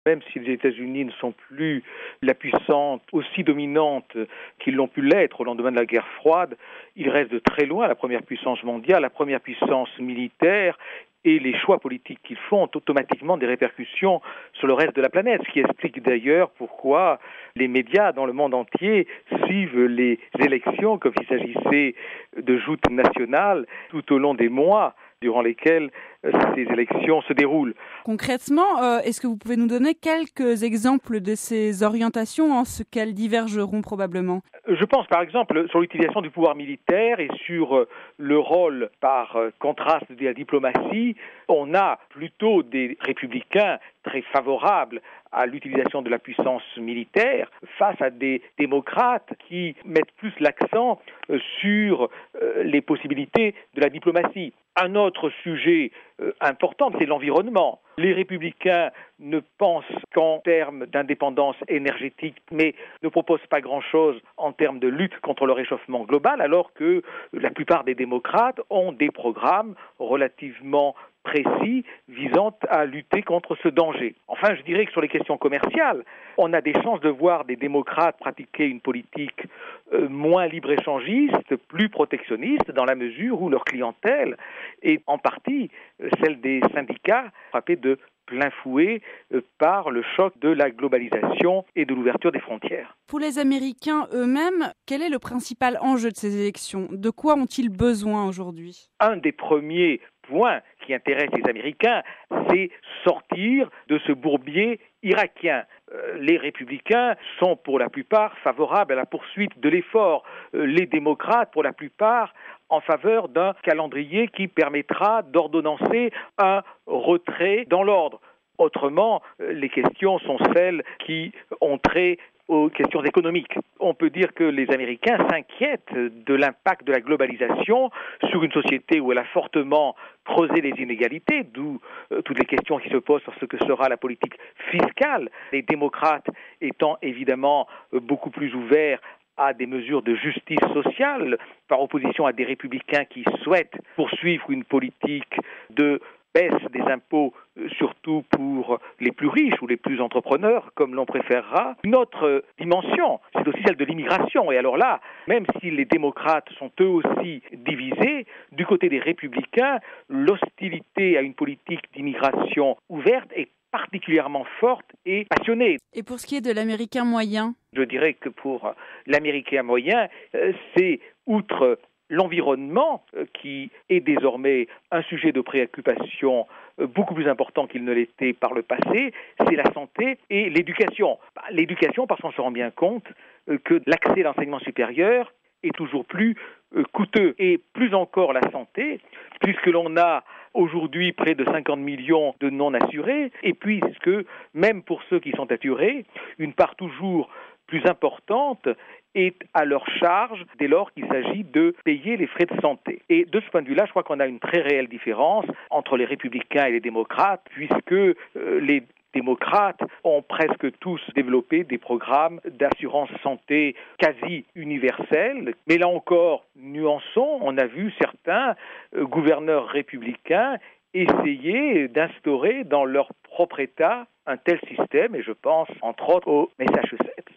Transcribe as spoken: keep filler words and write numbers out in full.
Même si les États-Unis ne sont plus la puissance aussi dominante qu'ils l'ont pu l'être au lendemain de la guerre froide, ils restent de très loin la première puissance mondiale, la première puissance militaire, et les choix politiques qu'ils font ont automatiquement des répercussions sur le reste de la planète, ce qui explique d'ailleurs pourquoi les médias dans le monde entier suivent les élections comme s'il s'agissait de joutes nationales tout au long des mois durant lesquels ces élections se déroulent. Concrètement, euh, est-ce que vous pouvez nous donner quelques exemples de ces orientations en ce qu'elles divergeront probablement ? Je pense par exemple sur l'utilisation du pouvoir militaire et sur le rôle par contraste de la diplomatie. On a plutôt des républicains très favorables à l'utilisation de la puissance militaire face à des démocrates qui mettent plus l'accent sur les possibilités de la diplomatie. Un autre sujet important, c'est l'environnement. Les républicains ne pensent qu'en termes d'indépendance énergétique, mais ne proposent pas grand-chose en termes de lutte contre le réchauffement global, alors que la plupart des démocrates ont des programmes relativement précis visant à lutter contre ce danger. Enfin, je dirais que sur les questions commerciales, on a des chances de voir des démocrates pratiquer une politique euh, moins libre-échangiste, plus protectionniste, dans la mesure où leur clientèle est en partie euh, celle des syndicats frappés de plein fouet euh, par le choc de la globalisation et de l'ouverture des frontières. Pour les Américains eux-mêmes, quel est le principal enjeu de ces élections ? De quoi ont-ils besoin aujourd'hui ? Un des premiers points qui intéresse les Américains, c'est sortir de ce bourbier irakien. Euh, les républicains sont pour la plupart favorables à la poursuite de l'effort. Euh, les démocrates, pour la plupart, en faveur d'un calendrier qui permettra d'ordonnancer un retrait dans l'ordre. Autrement, euh, les questions sont celles qui ont trait aux questions économiques. On peut dire que les Américains s'inquiètent de l'impact de la globalisation sur une société où elle a fortement creusé les inégalités, d'où euh, toutes les questions qui se posent sur ce que sera la politique fiscale. Les démocrates étant évidemment euh, beaucoup plus ouverts à des mesures de justice sociale, par opposition à des républicains qui souhaitent poursuivre une politique de baisse des impôts, surtout pour les plus riches ou les plus entrepreneurs, comme l'on préférera. Une autre dimension, c'est aussi celle de l'immigration. Et alors là, même si les démocrates sont eux aussi divisés, du côté des républicains, l'hostilité à une politique d'immigration ouverte est particulièrement forte et passionnée. Et pour ce qui est de l'Américain moyen ? Je dirais que pour l'Américain moyen, c'est outre l'environnement, qui est désormais un sujet de préoccupation beaucoup plus important qu'il ne l'était par le passé, c'est la santé et l'éducation. L'éducation, parce qu'on se rend bien compte que l'accès à l'enseignement supérieur est toujours plus coûteux. Et plus encore la santé, puisque l'on a aujourd'hui près de cinquante millions de non-assurés, et puisque, même pour ceux qui sont assurés, une part toujours plus importante est à leur charge dès lors qu'il s'agit de payer les frais de santé. Et de ce point de vue-là, je crois qu'on a une très réelle différence entre les républicains et les démocrates, puisque euh, les démocrates ont presque tous développé des programmes d'assurance santé quasi universels. Mais là encore, nuançons, on a vu certains euh, gouverneurs républicains essayer d'instaurer dans leur propre État un tel système, et je pense entre autres au Massachusetts.